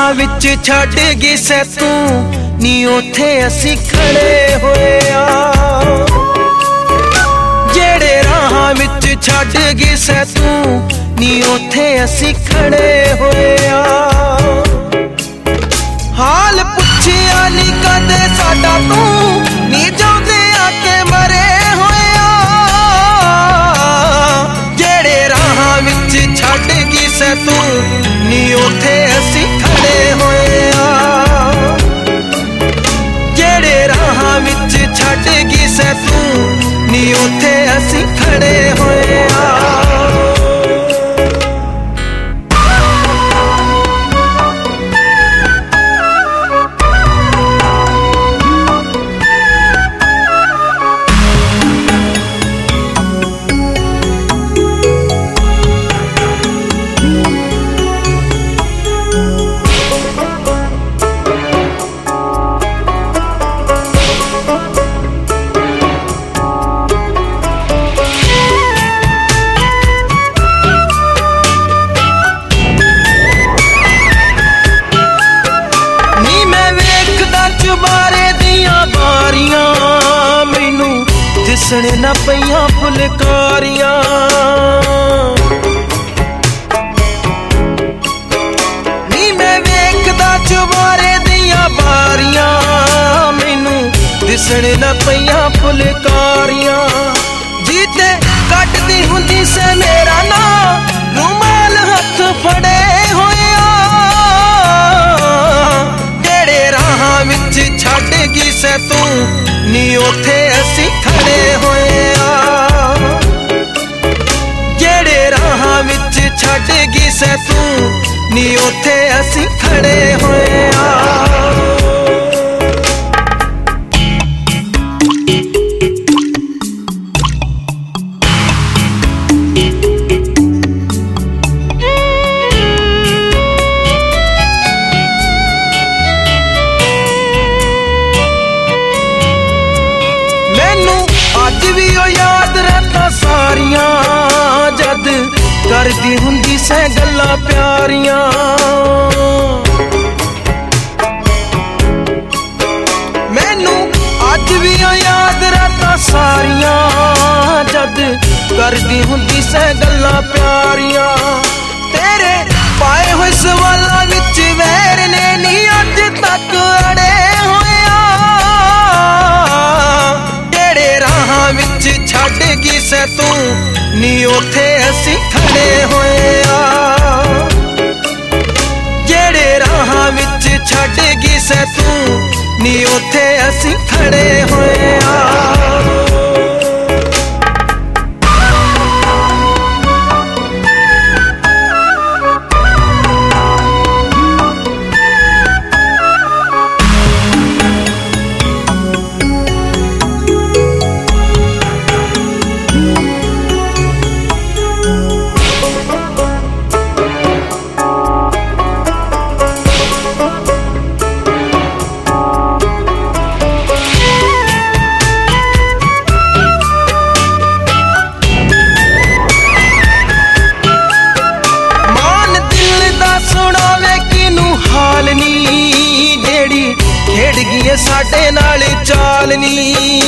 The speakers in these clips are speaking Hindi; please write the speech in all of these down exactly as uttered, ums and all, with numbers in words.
राहां विच छड्ड गई सै तू नी ओथे असी खड़े होए आ। जेड़े राहां विच छड्ड गई सै तू नी ओथे असी खड़े होए आ। हाल पुछिया नी कदे साडा तू नी जांदे आके मरे होए आ। जेड़े राहां विच छड्ड गई सै तू नी ओथे असी खड़े होए आ। जेड़े राहां विच छड्ड गई सै तू नी ओथे असी खड़े होए आ। दिसण ना पईयां फुलकारियां नी मैं वेखदा चुबारे दियां बारियां मैनू दिसण ना पईयां फुलकारियां। जीते कटदी हुंदी से मेरा ना रुमाल हथ फड़े होए आ। जेड़े राहां विच छड्ड गई सै तू नी ओथे असी खड़े होए आ। जेड़े राहां विच छड्ड गई सै तू नी ओथे असी खड़े होए आ। सारियां जद करदी हुंदी सै गल्लां प्यारियां मैनू अज भी याद रातां सारियां जद करदी हुंदी सै गल्लां प्यारियां। तेरे पाए होए सवालां विच वैर ने नी अज तक अड़े होए आ। जेड़े राहां विच छड्ड गई सै तू नी ओथे असी खड़े होए आ। जेड़े राहां विच छड्ड गई सै तू नी ओथे असी खड़े होए आ। खेड़ गई साडे नाल चालनी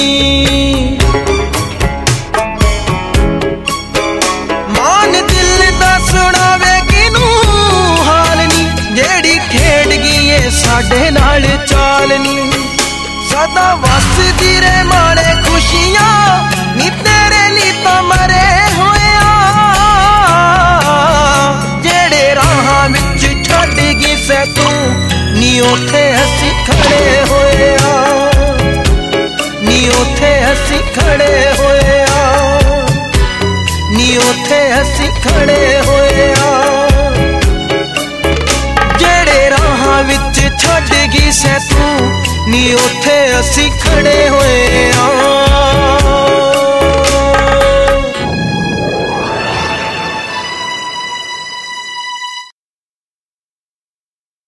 मान दिल दा सुनावे किनू हाल नी। जेड़ी खेड़ गई साडे नाल चालनी सदा वसदी रहे माड़े खुशियां नी तेरे ली तां मरे होए आ। जेड़े राहां विच छड्ड गई सै तू नी ओथे असी खड़े होए आ। नी ओथे असी खड़े होए आ। नी ओथे असी खड़े होए आ। जेड़े राहां विच छड्ड गई सै तू नी ओथे असी खड़े होए आ।